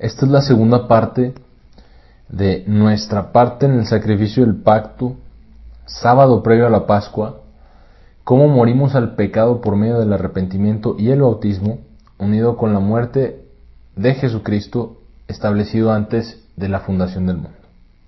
Esta es la segunda parte de nuestra parte en el sacrificio del pacto, sábado previo a la Pascua, cómo morimos al pecado por medio del arrepentimiento y el bautismo, unido con la muerte de Jesucristo establecido antes de la fundación del mundo.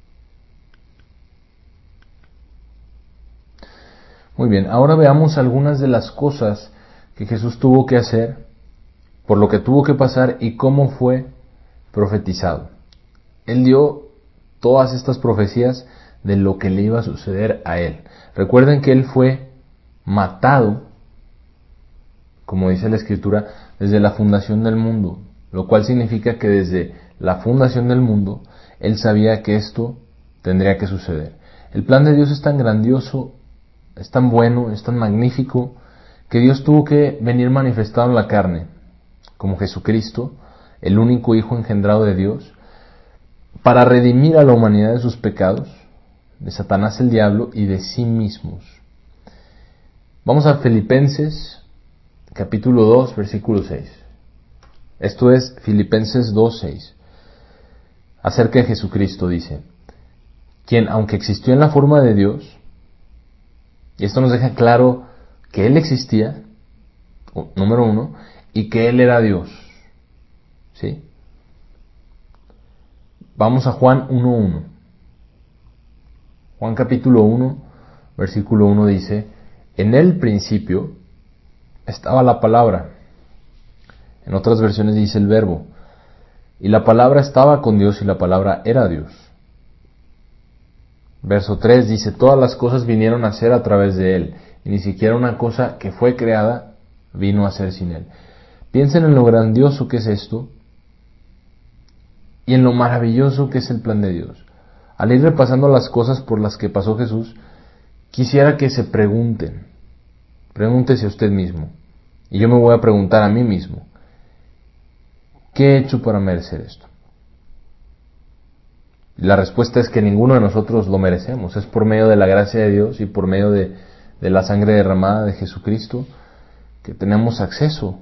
Muy bien, ahora veamos algunas de las cosas que Jesús tuvo que hacer, por lo que tuvo que pasar y cómo fue profetizado. Él dio todas estas profecías de lo que le iba a suceder a él. Recuerden que él fue matado, como dice la Escritura, desde la fundación del mundo, lo cual significa que desde la fundación del mundo, él sabía que esto tendría que suceder. El plan de Dios es tan grandioso, es tan bueno, es tan magnífico, que Dios tuvo que venir manifestado en la carne, como Jesucristo, el único Hijo engendrado de Dios, para redimir a la humanidad de sus pecados, de Satanás el diablo y de sí mismos. Vamos a Filipenses, capítulo 2, versículo 6. Esto es Filipenses 2, 6. Acerca de Jesucristo dice, quien, aunque existió en la forma de Dios, y esto nos deja claro que Él existía, número uno, y que Él era Dios. ¿Sí? Vamos a Juan 1:1. Juan capítulo 1, versículo 1 dice, en el principio estaba la palabra. En otras versiones dice el verbo. Y la palabra estaba con Dios y la palabra era Dios. Verso 3 dice, todas las cosas vinieron a ser a través de Él, y ni siquiera una cosa que fue creada vino a ser sin Él. Piensen en lo grandioso que es esto, y en lo maravilloso que es el plan de Dios. Al ir repasando las cosas por las que pasó Jesús, quisiera que se pregúntese a usted mismo, y yo me voy a preguntar a mí mismo, ¿qué he hecho para merecer esto? La respuesta es que ninguno de nosotros lo merecemos. Es por medio de la gracia de Dios y por medio de la sangre derramada de Jesucristo que tenemos acceso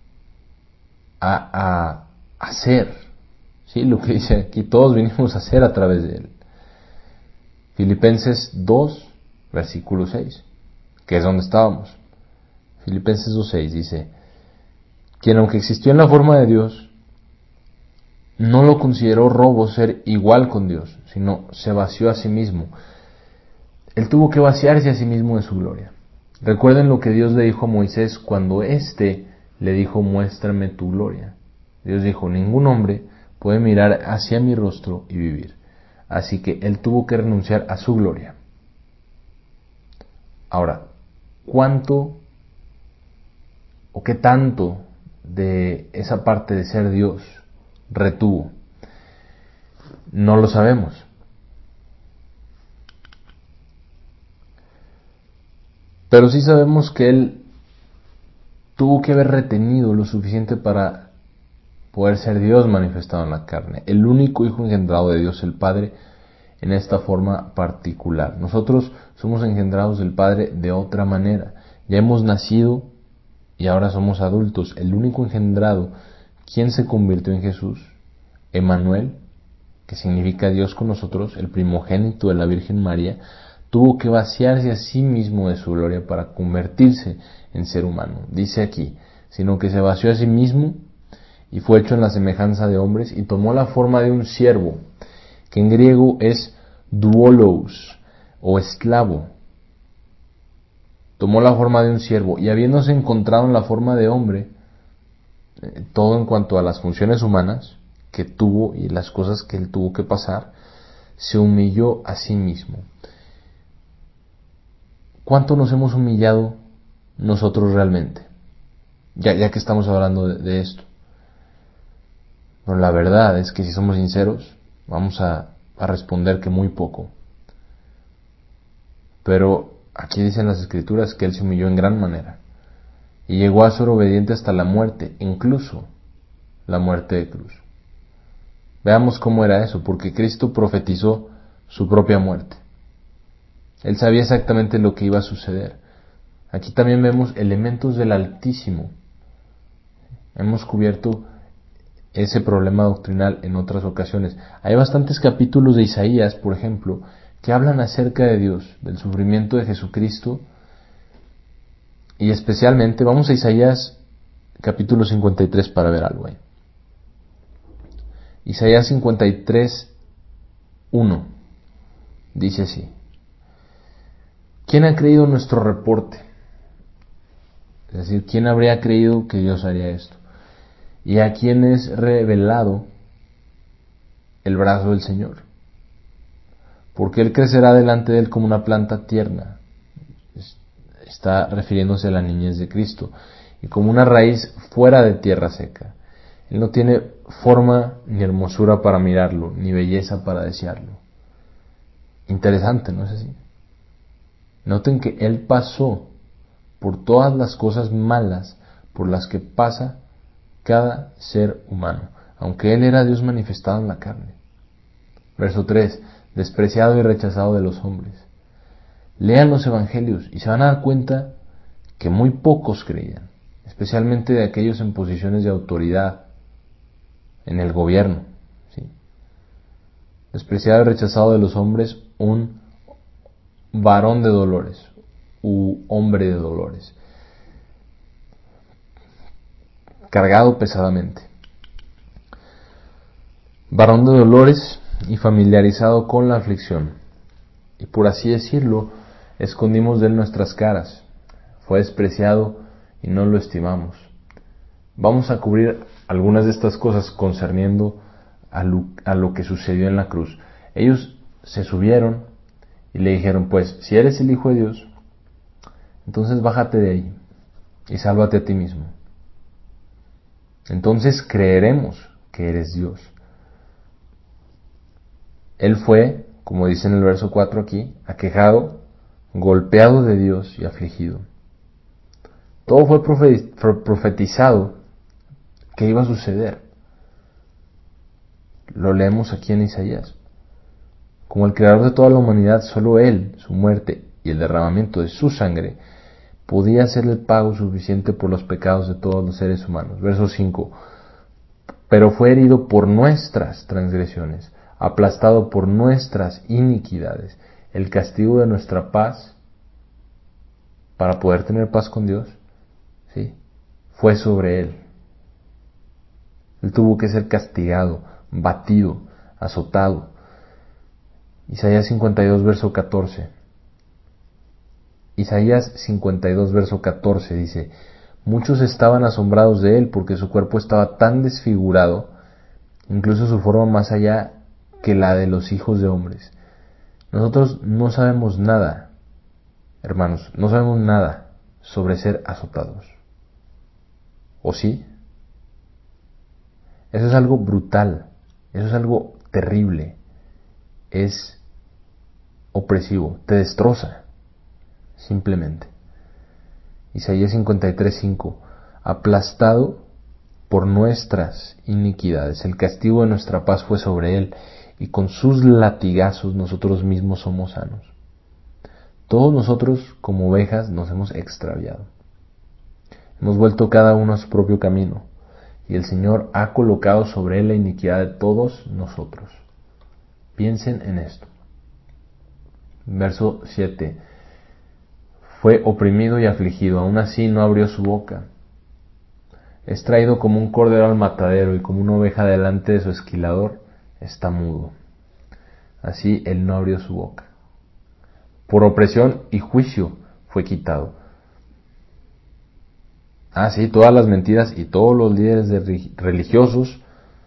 a hacer, ¿sí? Lo que dice aquí, todos vinimos a hacer a través de Él. Filipenses 2, versículo 6, que es donde estábamos. Filipenses 2:6 dice, quien aunque existió en la forma de Dios, no lo consideró robo ser igual con Dios, sino se vació a sí mismo. Él tuvo que vaciarse a sí mismo de su gloria. Recuerden lo que Dios le dijo a Moisés cuando éste le dijo, muéstrame tu gloria. Dios dijo, ningún hombre puede mirar hacia mi rostro y vivir. Así que Él tuvo que renunciar a su gloria. Ahora, ¿cuánto o qué tanto de esa parte de ser Dios retuvo? No lo sabemos. Pero sí sabemos que Él tuvo que haber retenido lo suficiente para poder ser Dios manifestado en la carne, el único Hijo engendrado de Dios el Padre en esta forma particular. Nosotros somos engendrados del Padre de otra manera. Ya hemos nacido y ahora somos adultos. El único engendrado, quien se convirtió en Jesús, Emmanuel, que significa Dios con nosotros, el primogénito de la Virgen María, tuvo que vaciarse a sí mismo de su gloria para convertirse en ser humano. Dice aquí, sino que se vació a sí mismo y fue hecho en la semejanza de hombres y tomó la forma de un siervo, que en griego es doulos o esclavo. Tomó la forma de un siervo y habiéndose encontrado en la forma de hombre, todo en cuanto a las funciones humanas que tuvo y las cosas que él tuvo que pasar, se humilló a sí mismo. ¿Cuánto nos hemos humillado nosotros realmente? Ya que estamos hablando de esto. Pero la verdad es que si somos sinceros, vamos a responder que muy poco. Pero aquí dicen las Escrituras que Él se humilló en gran manera y llegó a ser obediente hasta la muerte, incluso la muerte de cruz. Veamos cómo era eso, porque Cristo profetizó su propia muerte. Él sabía exactamente lo que iba a suceder. Aquí también vemos elementos del Altísimo. Hemos cubierto ese problema doctrinal en otras ocasiones. Hay bastantes capítulos de Isaías, por ejemplo, que hablan acerca de Dios, del sufrimiento de Jesucristo, y especialmente, vamos a Isaías capítulo 53 para ver algo ahí. Isaías 53, 1, dice así: ¿Quién ha creído nuestro reporte? Es decir, ¿quién habría creído que Dios haría esto? ¿Y a quién es revelado el brazo del Señor? Porque Él crecerá delante de Él como una planta tierna. Está refiriéndose a la niñez de Cristo. Y como una raíz fuera de tierra seca. Él no tiene forma ni hermosura para mirarlo, ni belleza para desearlo. Interesante, ¿no es así? Noten que Él pasó por todas las cosas malas por las que pasa cada ser humano, aunque Él era Dios manifestado en la carne. Verso 3: despreciado y rechazado de los hombres. Lean los evangelios y se van a dar cuenta que muy pocos creían, especialmente de aquellos en posiciones de autoridad en el gobierno. ¿Sí? Despreciado y rechazado de los hombres, un varón de dolores, u hombre de dolores, cargado pesadamente. Varón de dolores y familiarizado con la aflicción. Y por así decirlo, escondimos de él nuestras caras. Fue despreciado y no lo estimamos. Vamos a cubrir algunas de estas cosas concerniendo a lo que sucedió en la cruz. Ellos se subieron y le dijeron: pues, si eres el Hijo de Dios, entonces bájate de ahí y sálvate a ti mismo. Entonces creeremos que eres Dios. Él fue, como dice en el verso 4 aquí, aquejado, golpeado de Dios y afligido. Todo fue profetizado que iba a suceder. Lo leemos aquí en Isaías. Como el creador de toda la humanidad, solo Él, su muerte y el derramamiento de su sangre, podía ser el pago suficiente por los pecados de todos los seres humanos. Verso 5. Pero fue herido por nuestras transgresiones, aplastado por nuestras iniquidades. El castigo de nuestra paz, para poder tener paz con Dios, ¿sí?, fue sobre Él. Él tuvo que ser castigado, batido, azotado. Isaías 52, verso 14. Isaías 52, verso 14 dice: muchos estaban asombrados de él porque su cuerpo estaba tan desfigurado, incluso su forma más allá que la de los hijos de hombres. Nosotros no sabemos nada, hermanos, no sabemos nada sobre ser azotados. ¿O sí? Eso es algo brutal, eso es algo terrible, es opresivo, te destroza, simplemente. Isaías 53:5: aplastado por nuestras iniquidades, el castigo de nuestra paz fue sobre él, y con sus latigazos nosotros mismos somos sanos. Todos nosotros, como ovejas, nos hemos extraviado. Hemos vuelto cada uno a su propio camino, y el Señor ha colocado sobre él la iniquidad de todos nosotros. Piensen en esto. Verso 7: fue oprimido y afligido, aún así no abrió su boca. Es traído como un cordero al matadero, y como una oveja delante de su esquilador está mudo. Así él no abrió su boca. Por opresión y juicio fue quitado. Sí, todas las mentiras y todos los líderes religiosos,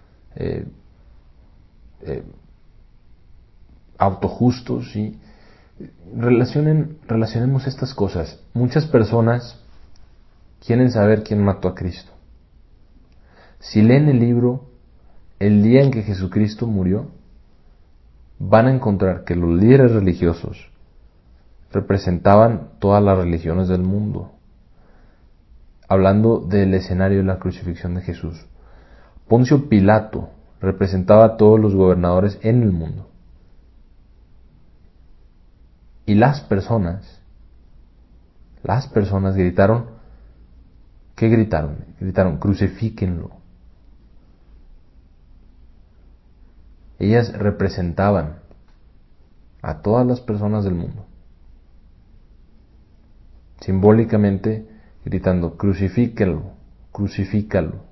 autojustos, ¿sí? Relacionemos estas cosas. Muchas personas quieren saber quién mató a Cristo. Si leen el libro El día en que Jesucristo murió, van a encontrar que los líderes religiosos representaban todas las religiones del mundo, hablando del escenario de la crucifixión de Jesús. Poncio Pilato representaba a todos los gobernadores en el mundo. Y las personas gritaron, ¿qué gritaron? Gritaron: crucifíquenlo. ellas representaban a todas las personas del mundo, simbólicamente gritando: crucifíquelo, crucifícalo.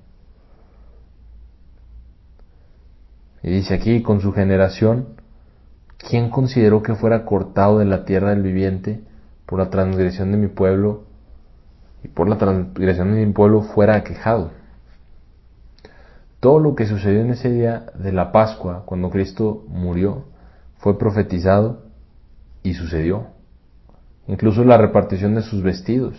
Y dice aquí: con su generación, ¿quién consideró que fuera cortado de la tierra del viviente por la transgresión de mi pueblo, y por la transgresión de mi pueblo fuera aquejado? Todo lo que sucedió en ese día de la Pascua, cuando Cristo murió, fue profetizado y sucedió. Incluso la repartición de sus vestidos,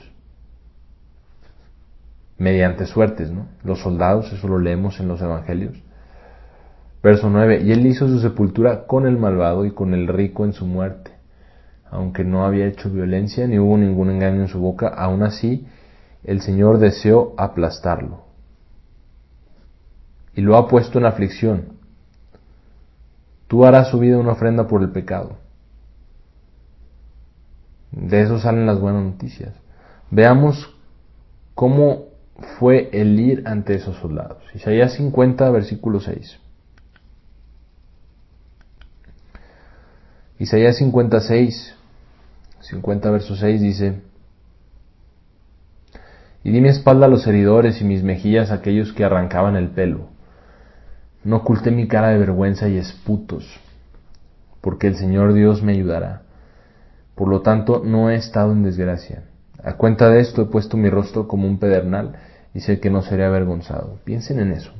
mediante suertes, ¿no? Los soldados, eso lo leemos en los evangelios. Verso 9: y él hizo su sepultura con el malvado y con el rico en su muerte. Aunque no había hecho violencia ni hubo ningún engaño en su boca, aún así el Señor deseó aplastarlo y lo ha puesto en aflicción. Tú harás su vida una ofrenda por el pecado. De eso salen las buenas noticias. Veamos cómo fue el ir ante esos soldados. Isaías 50, versículo 6. Isaías 56, 50 verso 6 dice: y di mi espalda a los heridores y mis mejillas a aquellos que arrancaban el pelo. No oculté mi cara de vergüenza y esputos, porque el Señor Dios me ayudará. Por lo tanto, no he estado en desgracia. A cuenta de esto he puesto mi rostro como un pedernal y sé que no seré avergonzado. Piensen en eso.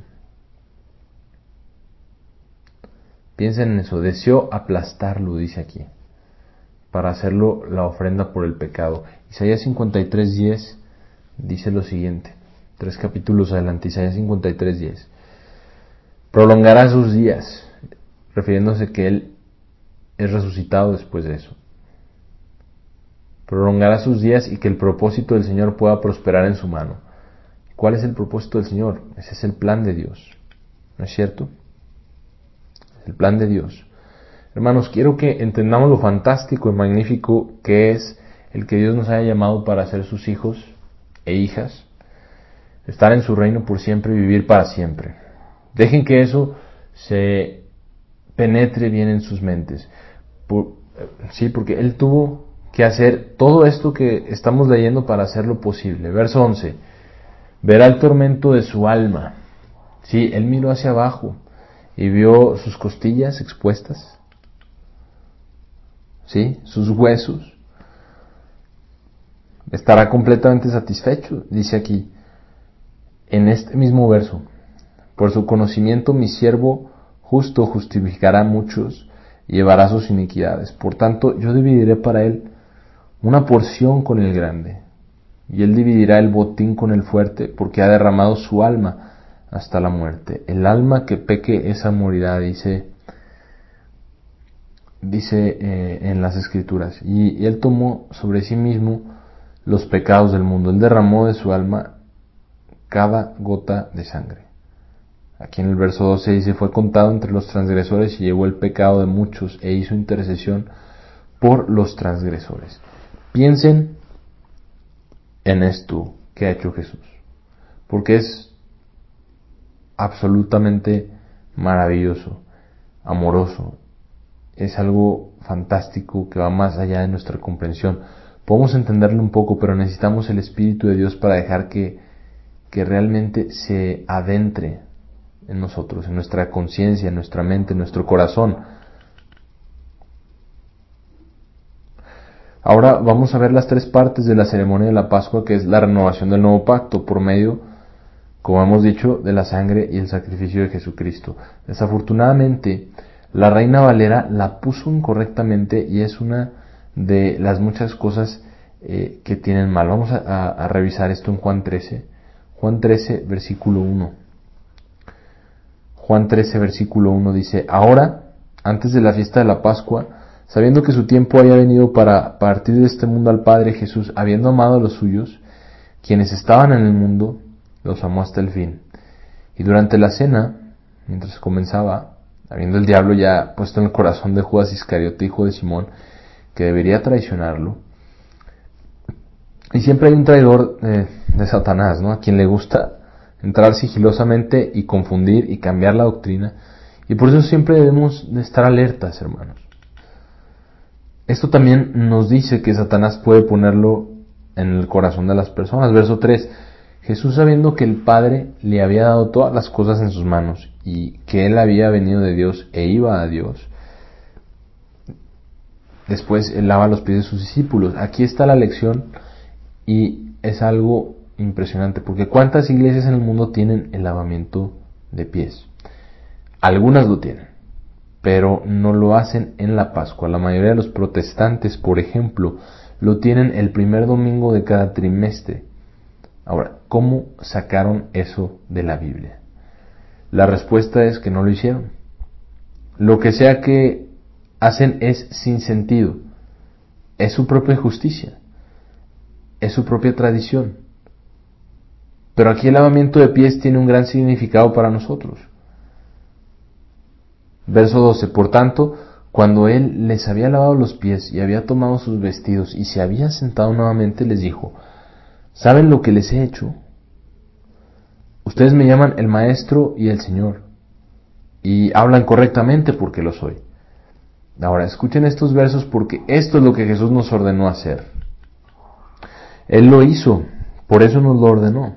Piensen en eso. Deseó aplastarlo, dice aquí, para hacerlo la ofrenda por el pecado. Isaías 53:10 dice lo siguiente, 3 capítulos adelante. Isaías 53:10: prolongará sus días, refiriéndose que él es resucitado después de eso. Prolongará sus días y que el propósito del Señor pueda prosperar en su mano. ¿Cuál es el propósito del Señor? Ese es el plan de Dios, ¿no es cierto? El plan de Dios. Hermanos, quiero que entendamos lo fantástico y magnífico que es el que Dios nos haya llamado para ser sus hijos e hijas, estar en su reino por siempre y vivir para siempre. Dejen que eso se penetre bien en sus mentes. Sí, porque Él tuvo que hacer todo esto que estamos leyendo para hacerlo posible. Verso 11: verá el tormento de su alma. Sí, Él miró hacia abajo y vio sus costillas expuestas, ¿sí? Sus huesos. Estará completamente satisfecho, dice aquí, en este mismo verso: por su conocimiento mi siervo justo justificará a muchos y llevará sus iniquidades. Por tanto, yo dividiré para él una porción con el grande, y él dividirá el botín con el fuerte, porque ha derramado su alma hasta la muerte. El alma que peque, esa morirá, dice en las Escrituras. Y él tomó sobre sí mismo los pecados del mundo. Él derramó de su alma cada gota de sangre. Aquí en el verso 12 dice: fue contado entre los transgresores y llevó el pecado de muchos e hizo intercesión por los transgresores. Piensen en esto que ha hecho Jesús, porque es absolutamente maravilloso, amoroso, es algo fantástico que va más allá de nuestra comprensión. Podemos entenderlo un poco, pero necesitamos el Espíritu de Dios para dejar que realmente se adentre en nosotros, en nuestra conciencia, en nuestra mente, en nuestro corazón. Ahora vamos a ver las tres partes de la ceremonia de la Pascua, que es la renovación del nuevo pacto por medio, como hemos dicho, de la sangre y el sacrificio de Jesucristo. Desafortunadamente, la Reina Valera la puso incorrectamente y es una de las muchas cosas que tienen mal. Vamos a revisar esto en Juan 13. Juan 13, versículo 1. Juan 13, versículo 1 dice: ahora, antes de la fiesta de la Pascua, sabiendo que su tiempo haya venido para partir de este mundo al Padre, Jesús, habiendo amado a los suyos, quienes estaban en el mundo, los amó hasta el fin. Y durante la cena, mientras comenzaba, habiendo el diablo ya puesto en el corazón de Judas Iscariote, hijo de Simón, que debería traicionarlo, y siempre hay un traidor de Satanás, ¿no? A quien le gusta entrar sigilosamente y confundir y cambiar la doctrina. Y por eso siempre debemos de estar alertas, hermanos. Esto también nos dice que Satanás puede ponerlo en el corazón de las personas. Verso 3. Jesús, sabiendo que el Padre le había dado todas las cosas en sus manos y que Él había venido de Dios e iba a Dios, después Él lava los pies de sus discípulos. Aquí está la lección y es algo impresionante, porque ¿cuántas iglesias en el mundo tienen el lavamiento de pies? Algunas lo tienen, pero no lo hacen en la Pascua. La mayoría de los protestantes, por ejemplo, lo tienen el primer domingo de cada trimestre. Ahora, ¿cómo sacaron eso de la Biblia? La respuesta es que no lo hicieron. Lo que sea que hacen es sin sentido. Es su propia justicia. Es su propia tradición. Pero aquí el lavamiento de pies tiene un gran significado para nosotros. Verso 12. Por tanto, cuando Él les había lavado los pies y había tomado sus vestidos y se había sentado nuevamente, les dijo: ¿saben lo que les he hecho? Ustedes me llaman el Maestro y el Señor, y hablan correctamente porque lo soy. Ahora, escuchen estos versos porque esto es lo que Jesús nos ordenó hacer. Él lo hizo, por eso nos lo ordenó.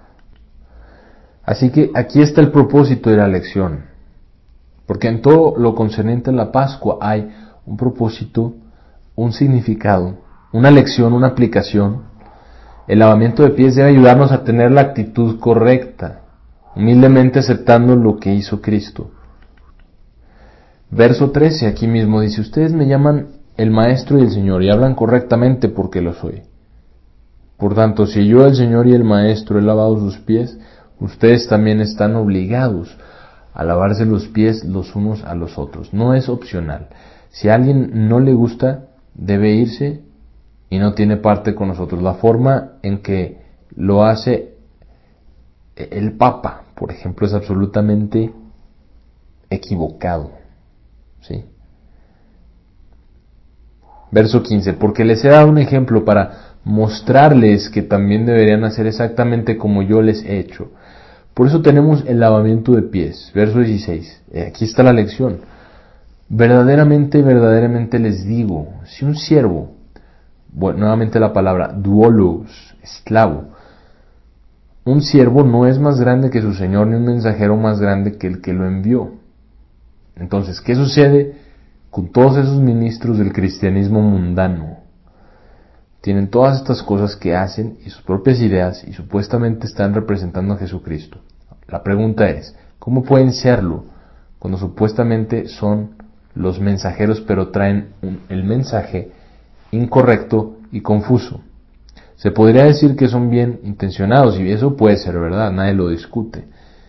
Así que aquí está el propósito de la lección. Porque en todo lo concerniente a la Pascua hay un propósito, un significado, una lección, una aplicación. El lavamiento de pies debe ayudarnos a tener la actitud correcta, humildemente aceptando lo que hizo Cristo. Verso 13, aquí mismo dice: ustedes me llaman el Maestro y el Señor y hablan correctamente porque lo soy. Por tanto, si yo, el Señor y el Maestro, he lavado sus pies, ustedes también están obligados a lavarse los pies los unos a los otros. No es opcional. Si a alguien no le gusta, debe irse y no tiene parte con nosotros. La forma en que lo hace el Papa, por ejemplo, es absolutamente equivocado. ¿Sí? Verso 15. Porque les he dado un ejemplo para mostrarles que también deberían hacer exactamente como yo les he hecho. Por eso tenemos el lavamiento de pies. Verso 16. Aquí está la lección. Verdaderamente, verdaderamente les digo, si un siervo, bueno, nuevamente la palabra doulos, esclavo, un siervo no es más grande que su señor, ni un mensajero más grande que el que lo envió. Entonces, ¿qué sucede con todos esos ministros del cristianismo mundano? Tienen todas estas cosas que hacen y sus propias ideas y supuestamente están representando a Jesucristo. La pregunta es, ¿cómo pueden serlo cuando supuestamente son los mensajeros pero traen el mensaje incorrecto y confuso? Se podría decir que son bien intencionados y eso puede ser verdad, nadie lo discute.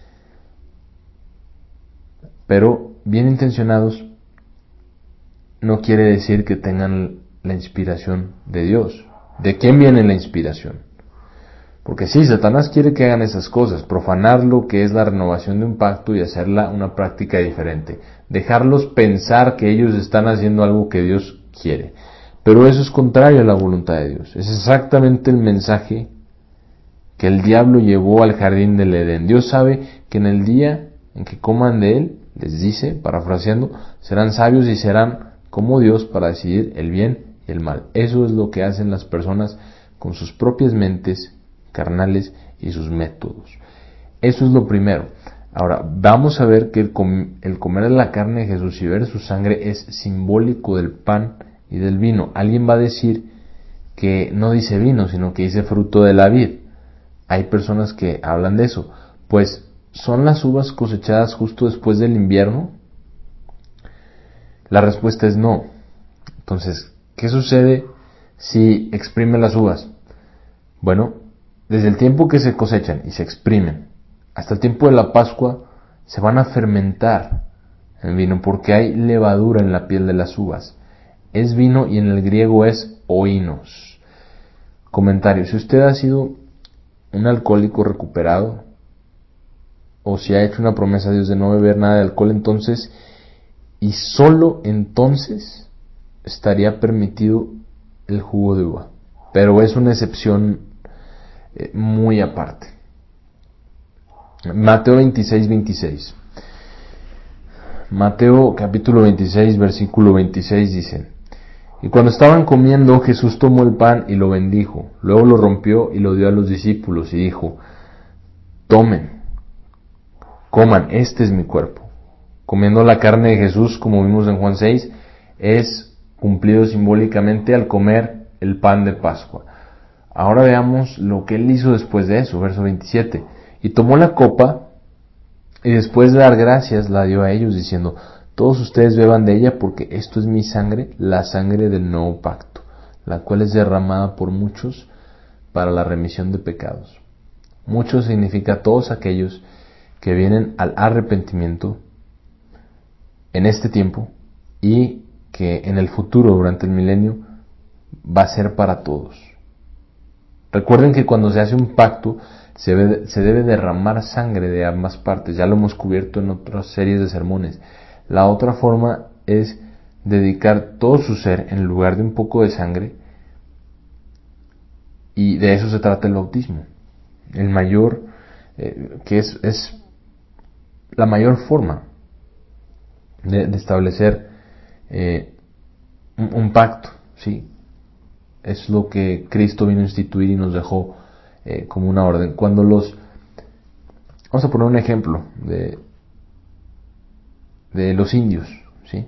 Pero bien intencionados no quiere decir que tengan la inspiración de Dios. ¿De quién viene la inspiración? Porque sí, Satanás quiere que hagan esas cosas, profanar lo que es la renovación de un pacto y hacerla una práctica diferente, dejarlos pensar que ellos están haciendo algo que Dios quiere. Pero eso es contrario a la voluntad de Dios. Es exactamente el mensaje que el diablo llevó al jardín del Edén. Dios sabe que en el día en que coman de él, les dice, parafraseando, serán sabios y serán como Dios para decidir el bien y el mal. Eso es lo que hacen las personas con sus propias mentes carnales y sus métodos. Eso es lo primero. Ahora, vamos a ver que el comer de la carne de Jesús y beber su sangre es simbólico del pan y del vino. Alguien va a decir que no dice vino, sino que dice fruto de la vid. Hay personas que hablan de eso. Pues, ¿son las uvas cosechadas justo después del invierno? La respuesta es no. Entonces, ¿qué sucede si exprimen las uvas? Bueno, desde el tiempo que se cosechan y se exprimen hasta el tiempo de la Pascua se van a fermentar en vino porque hay levadura en la piel de las uvas. Es vino y en el griego es oinos. Comentario: si usted ha sido un alcohólico recuperado o si ha hecho una promesa a Dios de no beber nada de alcohol, entonces y solo entonces estaría permitido el jugo de uva. Pero es una excepción muy aparte. Mateo 26:26. Mateo capítulo 26, versículo 26 dice: Y cuando estaban comiendo, Jesús tomó el pan y lo bendijo, luego lo rompió y lo dio a los discípulos y dijo: Tomen, coman, este es mi cuerpo. Comiendo la carne de Jesús, como vimos en Juan 6, es cumplido simbólicamente al comer el pan de Pascua. Ahora veamos lo que él hizo después de eso, verso 27. Y tomó la copa y después de dar gracias la dio a ellos diciendo: Todos ustedes beban de ella, porque esto es mi sangre, la sangre del nuevo pacto, la cual es derramada por muchos para la remisión de pecados. Muchos significa todos aquellos que vienen al arrepentimiento en este tiempo y que en el futuro, durante el milenio, va a ser para todos. Recuerden que cuando se hace un pacto se debe derramar sangre de ambas partes. Ya lo hemos cubierto en otras series de sermones. La otra forma es dedicar todo su ser en lugar de un poco de sangre, y de eso se trata el bautismo. El mayor, que es la mayor forma de establecer un pacto, ¿sí? Es lo que Cristo vino a instituir y nos dejó como una orden. Vamos a poner un ejemplo de los indios, ¿sí?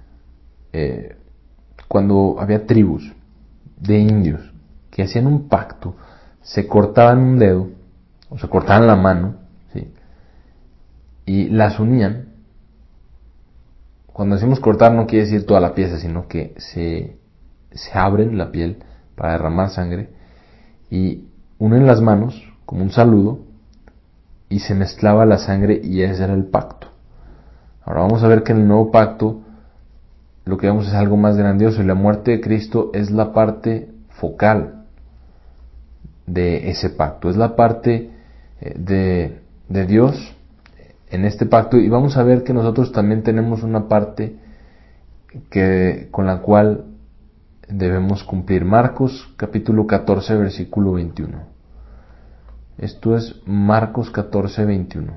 Cuando había tribus de indios que hacían un pacto, se cortaban un dedo o se cortaban la mano, ¿sí? Y las unían. Cuando decimos cortar no quiere decir toda la pieza, sino que se abren la piel para derramar sangre y unen las manos como un saludo y se mezclaba la sangre, y ese era el pacto. Ahora vamos a ver que en el nuevo pacto lo que vemos es algo más grandioso, y la muerte de Cristo es la parte focal de ese pacto, es la parte de Dios en este pacto, y vamos a ver que nosotros también tenemos una parte con la cual debemos cumplir. Marcos capítulo 14 versículo 21. Esto es Marcos 14, 21.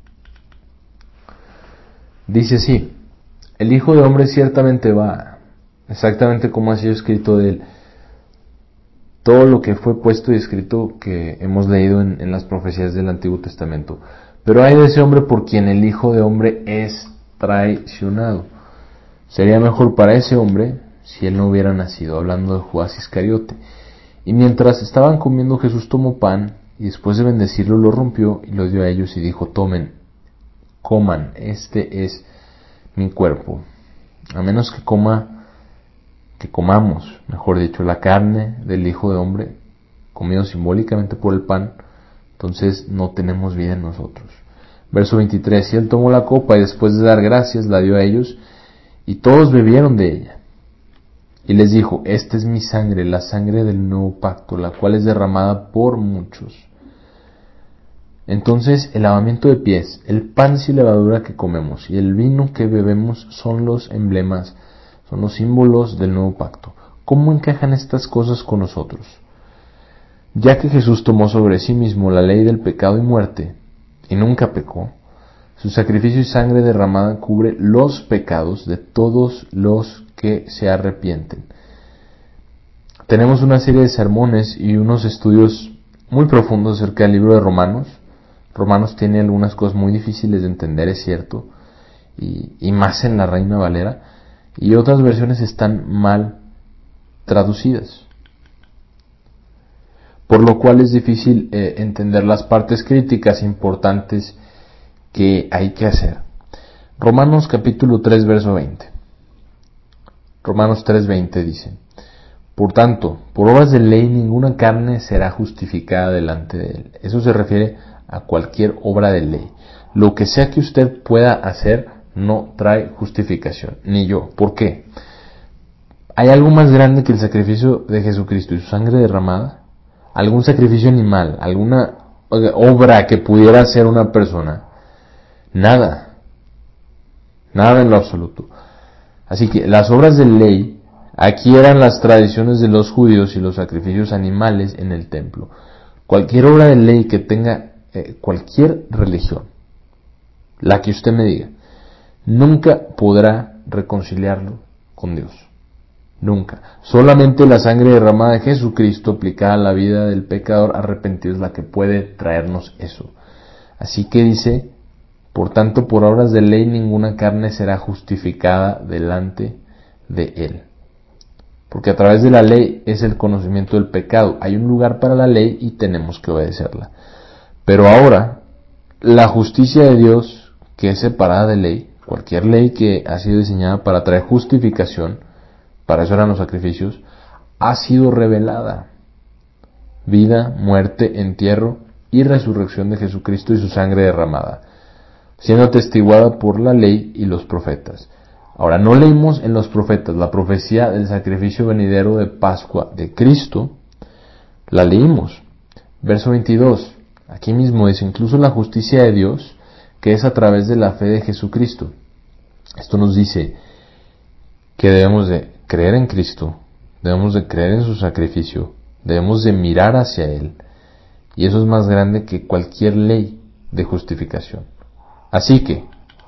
Dice así: El Hijo de Hombre ciertamente va, exactamente como ha sido escrito de él. Todo lo que fue puesto y escrito que hemos leído en las profecías del Antiguo Testamento. Pero hay de ese hombre por quien el Hijo de Hombre es traicionado. Sería mejor para ese hombre si él no hubiera nacido, hablando de Judas Iscariote. Y mientras estaban comiendo, Jesús tomó pan, y después de bendecirlo lo rompió y lo dio a ellos y dijo: Tomen, coman, este es mi cuerpo. A menos que comamos, mejor dicho, la carne del Hijo de Hombre, comido simbólicamente por el pan, entonces no tenemos vida en nosotros. Verso 23, y él tomó la copa y después de dar gracias la dio a ellos, y todos bebieron de ella. Y les dijo: Esta es mi sangre, la sangre del nuevo pacto, la cual es derramada por muchos. Entonces el lavamiento de pies, el pan sin levadura que comemos y el vino que bebemos son los emblemas, son los símbolos del nuevo pacto. ¿Cómo encajan estas cosas con nosotros? Ya que Jesús tomó sobre sí mismo la ley del pecado y muerte, y nunca pecó, su sacrificio y sangre derramada cubre los pecados de todos los que se arrepienten. Tenemos una serie de sermones y unos estudios muy profundos acerca del libro de Romanos. Romanos tiene algunas cosas muy difíciles de entender, es cierto, y más en la Reina Valera, y otras versiones están mal traducidas, por lo cual es difícil entender las partes críticas importantes que hay que hacer. Romanos capítulo 3 verso 20. Romanos 3:20 dice: Por tanto, por obras de ley ninguna carne será justificada delante de él. Eso se refiere a cualquier obra de ley. Lo que sea que usted pueda hacer no trae justificación, ni yo. ¿Por qué? ¿Hay algo más grande que el sacrificio de Jesucristo y su sangre derramada? ¿Algún sacrificio animal? ¿Alguna obra que pudiera hacer una persona? Nada. Nada en lo absoluto. Así que las obras de ley aquí eran las tradiciones de los judíos y los sacrificios animales en el templo. Cualquier obra de ley que tenga cualquier religión, la que usted me diga, nunca podrá reconciliarlo con Dios. Nunca. Solamente la sangre derramada de Jesucristo aplicada a la vida del pecador arrepentido es la que puede traernos eso. Así que dice, por tanto, por obras de ley ninguna carne será justificada delante de Él. Porque a través de la ley es el conocimiento del pecado. Hay un lugar para la ley y tenemos que obedecerla. Pero ahora, la justicia de Dios, que es separada de ley, cualquier ley que ha sido diseñada para traer justificación, para eso eran los sacrificios, ha sido revelada. Vida, muerte, entierro y resurrección de Jesucristo y su sangre derramada, siendo atestiguada por la ley y los profetas. Ahora, no leímos en los profetas la profecía del sacrificio venidero de Pascua de Cristo, la leímos. Verso 22, aquí mismo dice, incluso la justicia de Dios, que es a través de la fe de Jesucristo. Esto nos dice que debemos de creer en Cristo, debemos de creer en su sacrificio, debemos de mirar hacia Él, y eso es más grande que cualquier ley de justificación. Así que,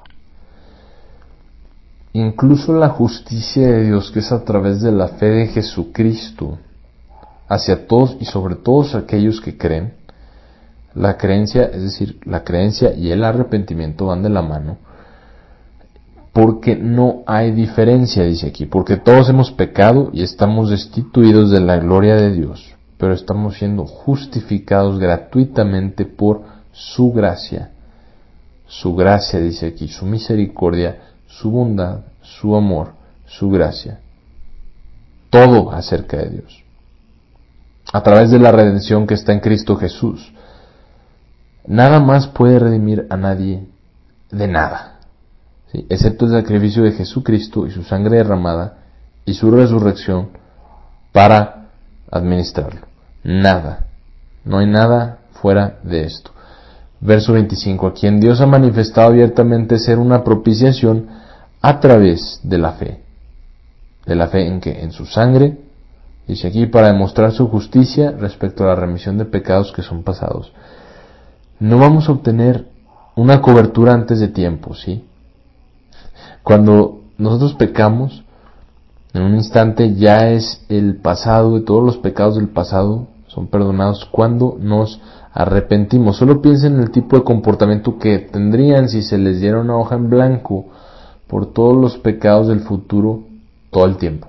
incluso la justicia de Dios, que es a través de la fe de Jesucristo, hacia todos y sobre todos aquellos que creen, la creencia, es decir, la creencia y el arrepentimiento van de la mano, porque no hay diferencia, dice aquí, porque todos hemos pecado y estamos destituidos de la gloria de Dios, pero estamos siendo justificados gratuitamente por su gracia. Su gracia, dice aquí, su misericordia, su bondad, su amor, su gracia. Todo acerca de Dios. A través de la redención que está en Cristo Jesús. Nada más puede redimir a nadie de nada, ¿sí? Excepto el sacrificio de Jesucristo y su sangre derramada y su resurrección para administrarlo. Nada. No hay nada fuera de esto. Verso 25, a quien Dios ha manifestado abiertamente ser una propiciación a través de la fe. ¿De la fe en qué? En su sangre, dice aquí, para demostrar su justicia respecto a la remisión de pecados que son pasados. No vamos a obtener una cobertura antes de tiempo, ¿sí? Cuando nosotros pecamos, en un instante ya es el pasado, y todos los pecados del pasado son perdonados cuando nos arrepentimos. Solo piensen en el tipo de comportamiento que tendrían si se les diera una hoja en blanco por todos los pecados del futuro todo el tiempo.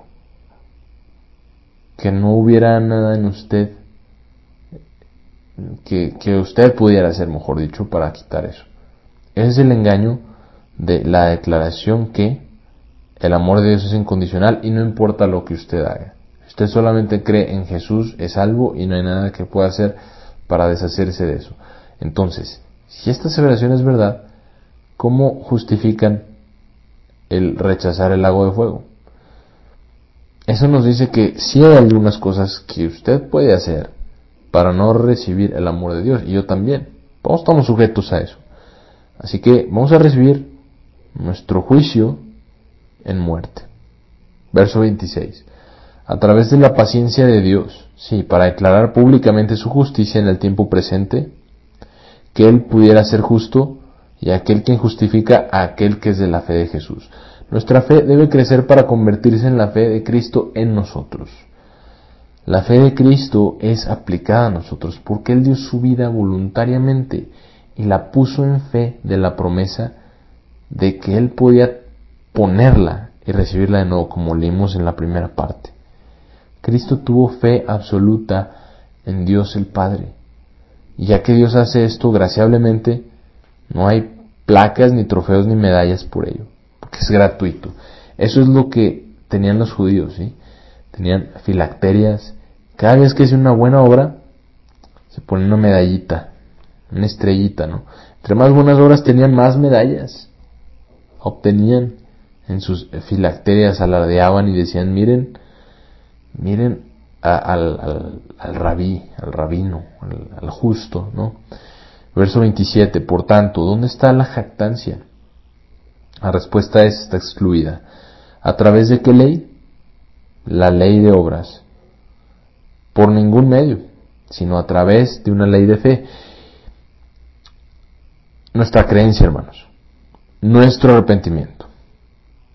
Que no hubiera nada en usted que usted pudiera hacer, mejor dicho, para quitar eso. Ese es el engaño de la declaración que el amor de Dios es incondicional y no importa lo que usted haga. Usted solamente cree en Jesús, es salvo y no hay nada que pueda hacer para deshacerse de eso. Entonces, si esta aseveración es verdad, ¿cómo justifican el rechazar el lago de fuego? Eso nos dice que sí hay algunas cosas que usted puede hacer para no recibir el amor de Dios, y yo también. Todos estamos sujetos a eso. Así que vamos a recibir nuestro juicio en muerte. Verso 26. A través de la paciencia de Dios, sí, para declarar públicamente su justicia en el tiempo presente, que Él pudiera ser justo y aquel quien justifica a aquel que es de la fe de Jesús. Nuestra fe debe crecer para convertirse en la fe de Cristo en nosotros. La fe de Cristo es aplicada a nosotros porque Él dio su vida voluntariamente y la puso en fe de la promesa de que Él podía ponerla y recibirla de nuevo, como leímos en la primera parte. Cristo tuvo fe absoluta en Dios el Padre. Y ya que Dios hace esto graciablemente, no hay placas, ni trofeos, ni medallas por ello, porque es gratuito. Eso es lo que tenían los judíos, ¿sí? Tenían filacterias. Cada vez que hacían una buena obra, se ponía una medallita, una estrellita, ¿no? Entre más buenas obras tenían, más medallas obtenían en sus filacterias, alardeaban y decían, miren al rabí, al rabino, al justo, ¿no? Verso 27, por tanto, ¿dónde está la jactancia? La respuesta está excluida. ¿A través de qué ley? La ley de obras. Por ningún medio, sino a través de una ley de fe. Nuestra creencia, hermanos, nuestro arrepentimiento,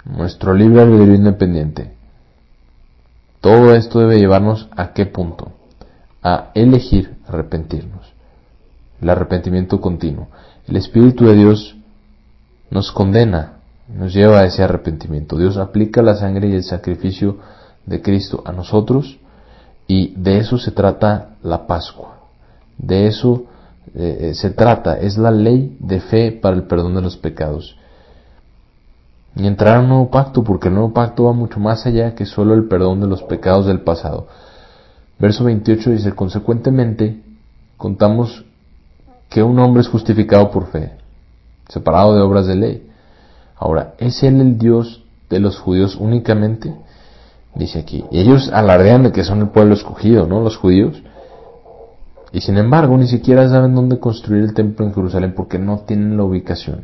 nuestro libre albedrío independiente. Todo esto debe llevarnos ¿a qué punto? A elegir arrepentirnos. El arrepentimiento continuo. El Espíritu de Dios nos condena, nos lleva a ese arrepentimiento. Dios aplica la sangre y el sacrificio de Cristo a nosotros, y de eso se trata la Pascua. De eso se trata, es la ley de fe para el perdón de los pecados. Y entrar a un nuevo pacto, porque el nuevo pacto va mucho más allá que solo el perdón de los pecados del pasado. Verso 28 dice: consecuentemente, contamos que un hombre es justificado por fe, separado de obras de ley. Ahora, ¿es Él el Dios de los judíos únicamente? Dice aquí. Y ellos alardean de que son el pueblo escogido, ¿no? Los judíos. Y sin embargo, ni siquiera saben dónde construir el templo en Jerusalén porque no tienen la ubicación.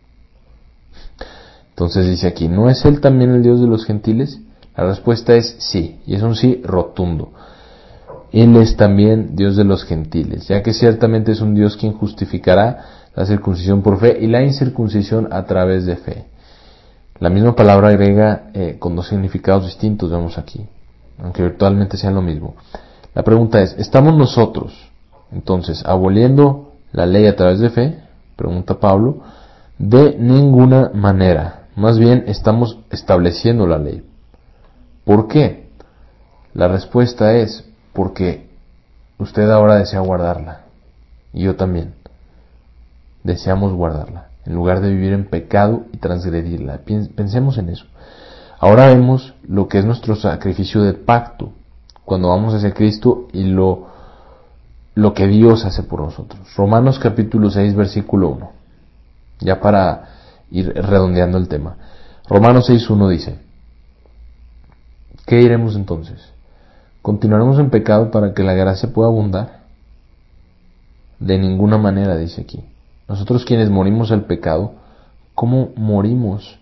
Entonces dice aquí, ¿no es Él también el Dios de los gentiles? La respuesta es sí, y es un sí rotundo. Él es también Dios de los gentiles, ya que ciertamente es un Dios quien justificará la circuncisión por fe y la incircuncisión a través de fe. La misma palabra griega con dos significados distintos vemos aquí, aunque virtualmente sean lo mismo. La pregunta es, ¿estamos nosotros, entonces, aboliendo la ley a través de fe? Pregunta Pablo. De ninguna manera. Más bien estamos estableciendo la ley. ¿Por qué? La respuesta es porque usted ahora desea guardarla. Y yo también. Deseamos guardarla. En lugar de vivir en pecado y transgredirla. Pensemos en eso. Ahora vemos lo que es nuestro sacrificio de pacto. Cuando vamos hacia Cristo y lo que Dios hace por nosotros. Romanos capítulo 6, versículo 1. Ya para ir redondeando el tema. Romanos 6.1 dice: ¿qué diremos entonces? ¿Continuaremos en pecado para que la gracia pueda abundar? De ninguna manera, dice aquí. Nosotros quienes morimos al pecado, ¿cómo morimos?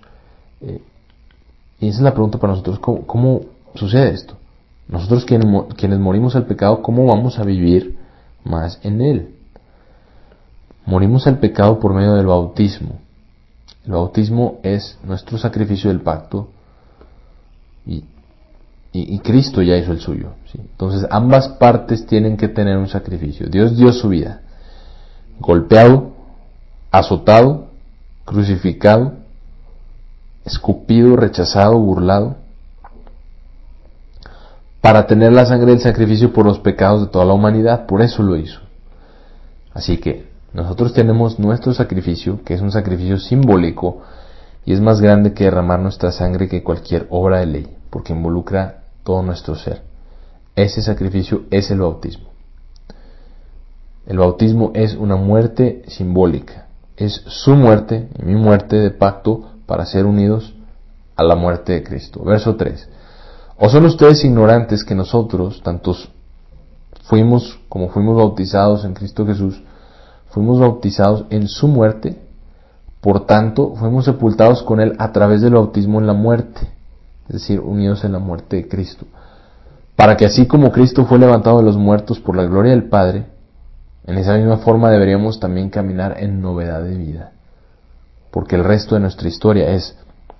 Y esa es la pregunta para nosotros, ¿cómo sucede esto? Nosotros quienes morimos al pecado, ¿cómo vamos a vivir más en él? Morimos al pecado por medio del bautismo. El bautismo es nuestro sacrificio del pacto y Cristo ya hizo el suyo, ¿sí? Entonces ambas partes tienen que tener un sacrificio. Dios dio su vida, golpeado, azotado, crucificado, escupido, rechazado, burlado, para tener la sangre del sacrificio por los pecados de toda la humanidad. Por eso lo hizo. Así que nosotros tenemos nuestro sacrificio, que es un sacrificio simbólico, y es más grande que derramar nuestra sangre que cualquier obra de ley, porque involucra todo nuestro ser. Ese sacrificio es el bautismo. El bautismo es una muerte simbólica. Es su muerte y mi muerte de pacto para ser unidos a la muerte de Cristo. Verso 3. ¿O son ustedes ignorantes que nosotros, tantos fuimos bautizados en Cristo Jesús, fuimos bautizados en su muerte? Por tanto, fuimos sepultados con Él a través del bautismo en la muerte, es decir, unidos en la muerte de Cristo, para que así como Cristo fue levantado de los muertos por la gloria del Padre, en esa misma forma deberíamos también caminar en novedad de vida, porque el resto de nuestra historia es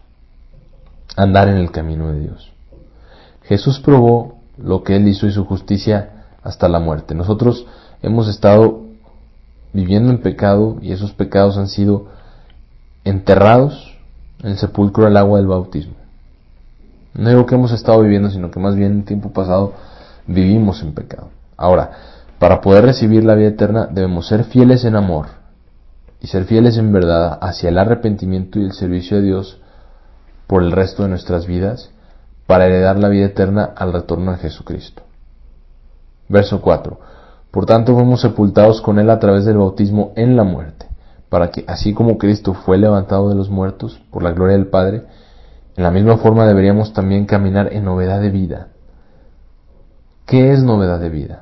andar en el camino de Dios. Jesús probó lo que Él hizo y su justicia hasta la muerte. Nosotros hemos estado viviendo en pecado y esos pecados han sido enterrados en el sepulcro del agua del bautismo. No digo que hemos estado viviendo, sino que más bien en tiempo pasado vivimos en pecado. Ahora, para poder recibir la vida eterna debemos ser fieles en amor y ser fieles en verdad hacia el arrepentimiento y el servicio de Dios por el resto de nuestras vidas, para heredar la vida eterna al retorno de Jesucristo. Verso 4. Por tanto fuimos sepultados con Él a través del bautismo en la muerte, para que así como Cristo fue levantado de los muertos por la gloria del Padre, en la misma forma deberíamos también caminar en novedad de vida. ¿Qué es novedad de vida?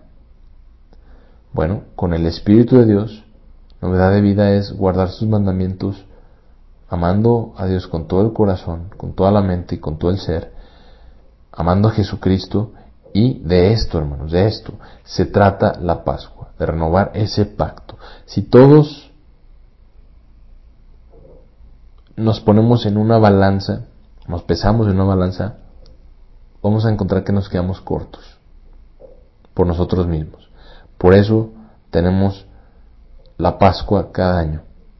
Bueno, con el Espíritu de Dios, novedad de vida es guardar sus mandamientos, amando a Dios con todo el corazón, con toda la mente y con todo el ser, amando a Jesucristo. Y de esto, hermanos, de esto se trata la Pascua, de renovar ese pacto. Si todos nos ponemos en una balanza, nos pesamos en una balanza, vamos a encontrar que nos quedamos cortos por nosotros mismos. Por eso tenemos la Pascua cada año,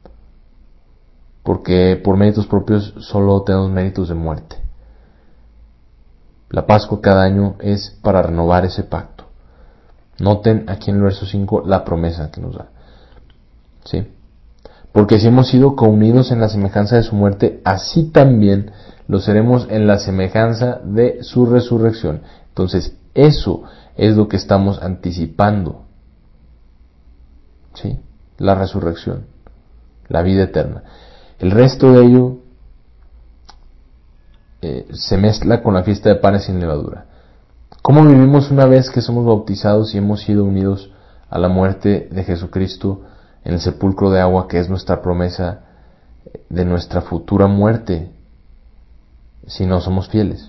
porque por méritos propios solo tenemos méritos de muerte. La Pascua cada año es para renovar ese pacto. Noten aquí en el verso 5 la promesa que nos da, ¿sí? Porque si hemos sido counidos en la semejanza de su muerte, así también lo seremos en la semejanza de su resurrección. Entonces, eso es lo que estamos anticipando, ¿sí? La resurrección, la vida eterna. El resto de ello se mezcla con la fiesta de panes sin levadura. ¿Cómo vivimos una vez que somos bautizados y hemos sido unidos a la muerte de Jesucristo en el sepulcro de agua, que es nuestra promesa de nuestra futura muerte si no somos fieles?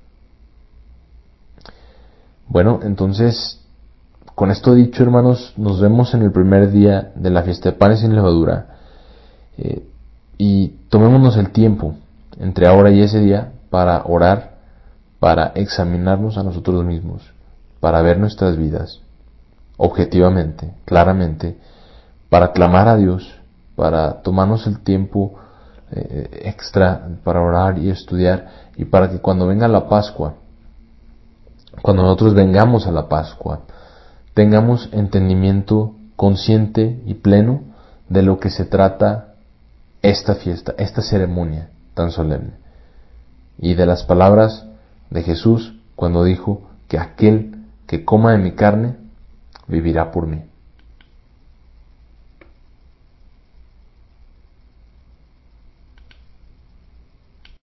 Bueno, entonces, con esto dicho, hermanos, nos vemos en el primer día de la fiesta de panes sin levadura, y tomémonos el tiempo entre ahora y ese día para orar, para examinarnos a nosotros mismos, para ver nuestras vidas objetivamente, claramente, para clamar a Dios, para tomarnos el tiempo extra para orar y estudiar, y para que cuando venga la Pascua, cuando nosotros vengamos a la Pascua, tengamos entendimiento consciente y pleno de lo que se trata esta fiesta, esta ceremonia tan solemne, y de las palabras de Jesús cuando dijo que aquel que coma de mi carne vivirá por mí.